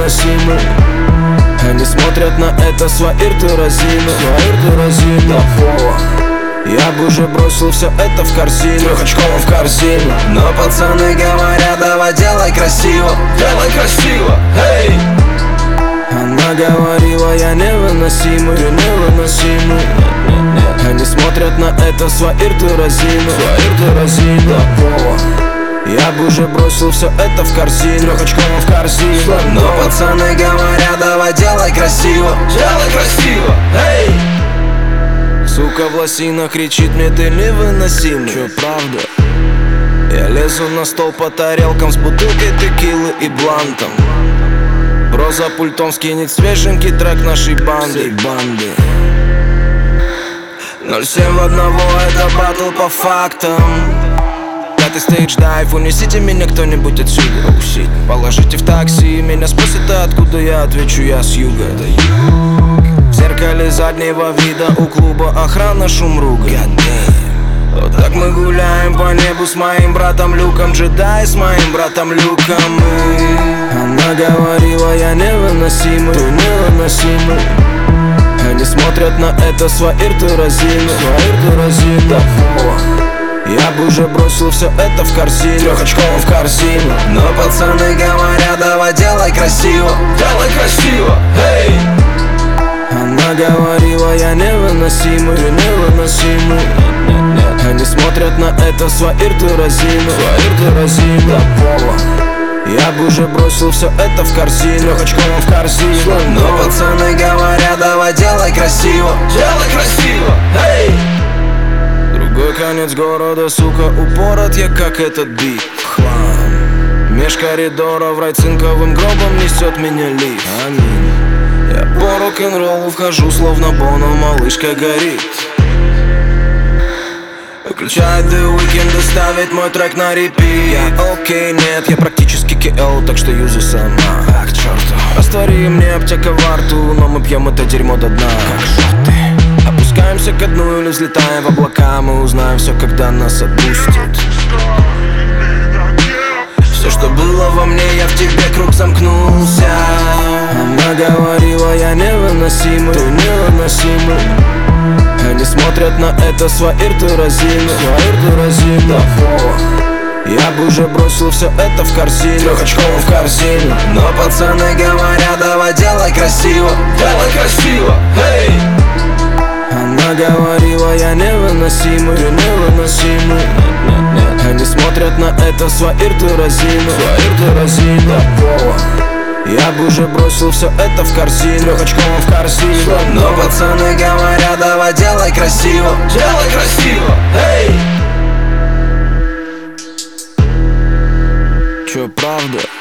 невыносимы. Они смотрят на это свои рты разину, до пола. Я бы уже бросил все это в корзину, трехочково в корзину. Но пацаны говорят, давай делай красиво, эй! Она говорила, я невыносимый, Они смотрят на это свои рты разину, до пола. Я бы уже бросил все это в корзину, трехочково в корзину. Но пацаны говорят, давай делай красиво, эй! Сука в лосинах кричит мне, ты невыносимый. Чё, правда? Я лезу на стол по тарелкам с бутылкой текилы и блантом. Бро за пультом скинет свеженький трек нашей банды. 0,7 в одного, это батл по фактам. Пятый стейдж дайв, унесите меня кто-нибудь отсюда. Положите в такси, меня спросят, а откуда я отвечу, я с юга. В зеркале заднего вида у клуба охрана шум ругает. Вот так мы гуляем по небу с моим братом Люком, джедай с моим братом Люком. Она говорила, я невыносимый, Они смотрят на это свои рты разину, до пола. Я бы уже бросил все это в корзину, трехочково в корзину. Но пацаны говорят, давай делай красиво, эй! Она говорила, я невыносимый, Они смотрят на это свои рты разину, до пола. Я бы уже бросил все это в корзину, трехочково в корзину. Но пацаны говорят, давай делай красиво, эй! Другой конец города, сука, упорот я как этот бит в хлам. Меж коридоров райцинковым гробом несет меня лифт. Аминь. Я по рок-н-роллу вхожу, словно Боно, малышка горит. Выключает The Weeknd и ставит мой трек на репит. Я окей, нет, я практически КЛ, так что юзай сама. К черту. Раствори мне аптека во рту, но мы пьем это дерьмо до дна. Как шоты. Опускаемся ко дну или взлетаем в облака, мы узнаем все, когда нас отпустят. Все, что было во мне, я в тебе круг замкнулся. Она говорила, я невыносимый, Они смотрят на это свои рты разину, до пола. Я бы уже бросил все это в корзину, трехочково в корзину. Но пацаны говорят, давай делай красиво, эй! Она говорила, я невыносимый, Они смотрят на это свои рты разину, до пола. Я бы уже бросил все это в корзину, трехочково в корзину. Но пацаны говорят, давай делай красиво, эй! Чё, правда?